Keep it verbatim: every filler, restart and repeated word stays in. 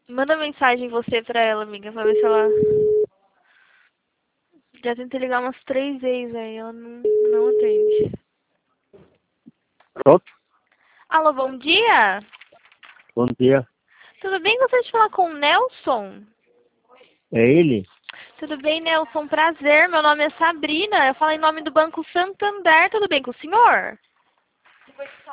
Manda mensagem você pra ela, amiga, pra ver se ela... Já tentei ligar umas três vezes aí, ela não, não atende. Pronto? Alô, bom dia? Bom dia. Tudo bem? Gostaria de falar com o Nelson? É ele? Tudo bem, Nelson? Prazer, meu nome é Sabrina. Eu falo em nome do Banco Santander. Tudo bem com o senhor?